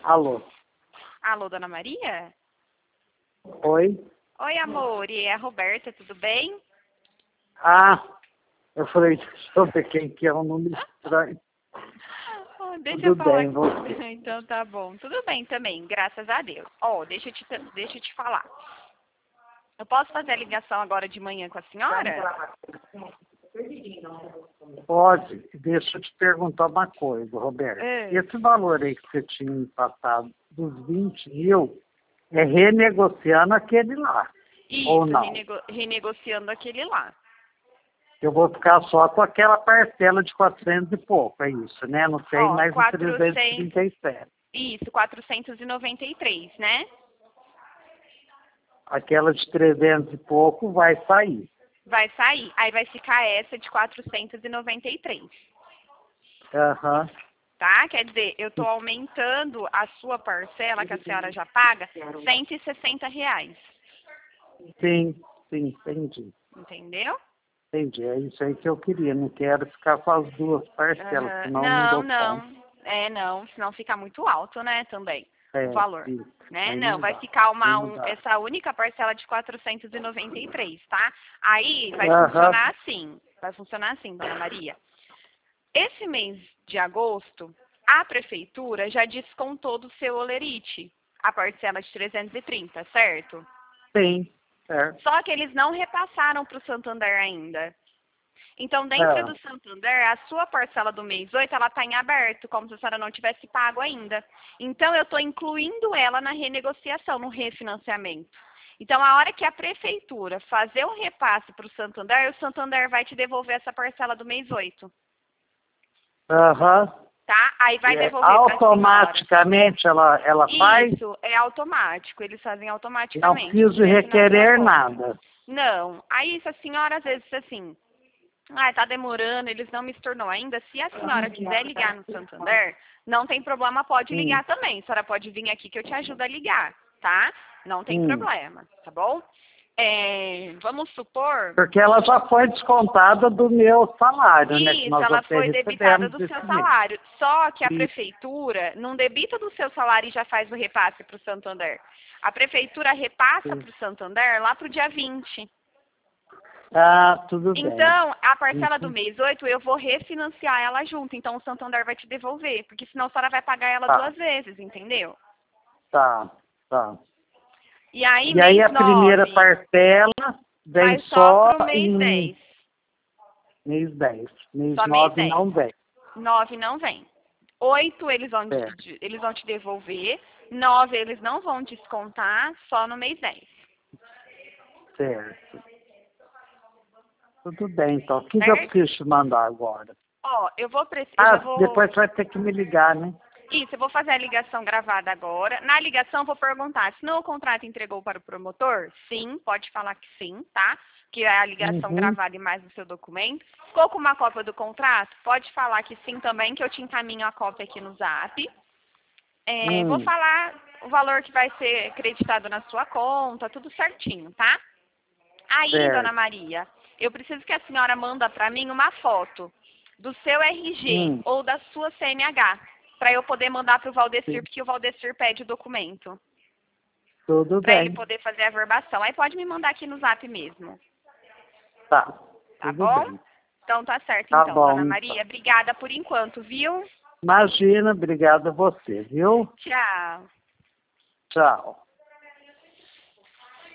Alô? Alô, Dona Maria? Oi? Oi, amor, e é a Roberta, tudo bem? Ah, eu falei, deixa eu ver quem que é um número estranho. Deixa eu Tudo falar. bem, você? Então tá bom. Tudo bem também, graças a Deus. Ó, deixa eu te falar. Eu posso fazer a ligação agora de manhã com a senhora? Pode. Deixa eu te perguntar uma coisa, Roberto. É. Esse valor aí que você tinha me passado, dos 20 mil, é renegociando aquele lá, ou Isso, não? renegociando aquele lá. Eu vou ficar só com aquela parcela de 400 e pouco, é isso, né? Não tem Ó, mais o 400. 337. Isso, 493, né? Aquela de 300 e pouco vai sair. Vai sair. Aí vai ficar essa de 493. Aham. Tá? Quer dizer, eu tô aumentando a sua parcela, que a senhora já paga, R$ 160. Sim, entendi. Entendeu? Entendi. É isso aí que eu queria. Não quero ficar com as duas parcelas, Aham. senão eu não Não, dou conta. não. Não, senão fica muito alto, né, também, o É, valor. isso. Né? Aí Não, não vai dá. ficar Aí não dá. essa única parcela de 493, tá? Aí vai Aham. funcionar assim. Vai funcionar assim, Dona Maria. Esse mês de agosto, a prefeitura já descontou do seu olerite a parcela de 330, certo? Sim, certo. Só que eles não repassaram para o Santander ainda. Então, dentro Ah, do Santander, a sua parcela do mês 8, ela está em aberto, como se a senhora não tivesse pago ainda. Então, eu estou incluindo ela na renegociação, no refinanciamento. Então, a hora que a prefeitura fazer o repasse para o Santander vai te devolver essa parcela do mês 8, Aham. tá? Aí vai É, devolver para a senhora. automaticamente ela faz? Isso, é automático, eles fazem Não automaticamente, preciso direto na sua requerer conta. nada. Não, aí se a senhora às vezes assim, tá demorando, eles não me tornou ainda. Se a senhora quiser ligar no Santander, não tem problema, pode Hum, ligar também. A senhora pode vir aqui que eu te ajudo a ligar, tá? Não tem hum. problema, tá bom? Vamos supor. Porque ela já foi descontada do meu salário, né? Que Isso, nós ela até foi debitada recebemos do seu esse mês. salário. Só que a E, prefeitura não debita do seu salário e já faz o repasse para o Santander. A prefeitura repassa para o Santander lá para o dia 20. ah, tudo bem. Então, a parcela do Uhum. mês 8 eu vou refinanciar ela junto. Então, o Santander vai te devolver. Porque senão a senhora vai pagar ela Tá, 2 vezes, entendeu? tá, tá. E aí, E aí mês a primeira 9 parcela vem vai só só para o mês em 10. mês 10. Mês Só mês 9 10. não vem. 9 não vem. 8 Certo, eles vão te devolver. 9 eles não vão descontar, só no mês 10. certo. Tudo bem, então. O que que eu Certo? preciso te mandar agora? Ó, eu Ah, já vou. depois você vai ter que me ligar, né? Isso, eu vou fazer a ligação gravada agora. Na ligação, eu vou perguntar se não o contrato entregou para o promotor. Sim, pode falar que sim, tá? Que é a ligação Uhum. gravada e mais o seu documento. Ficou com uma cópia do contrato? Pode falar que sim também, que eu te encaminho a cópia aqui no Zap. Vou Hum, falar o valor que vai ser acreditado na sua conta, tudo certinho, tá? Aí, dona certo. Maria, eu preciso que a senhora manda para mim uma foto do seu RG Hum, ou da sua CNH, para eu poder mandar para o sim. Valdecir, porque o Valdecir pede o documento, Tudo para ele bem. poder fazer a verbação. Aí pode me mandar aqui no Zap mesmo, Tá, tá tudo bom? bem. Então tá certo Tá então, dona bom, então. Maria. Obrigada por enquanto, viu? Imagina, obrigado a você, viu? Tchau. Tchau.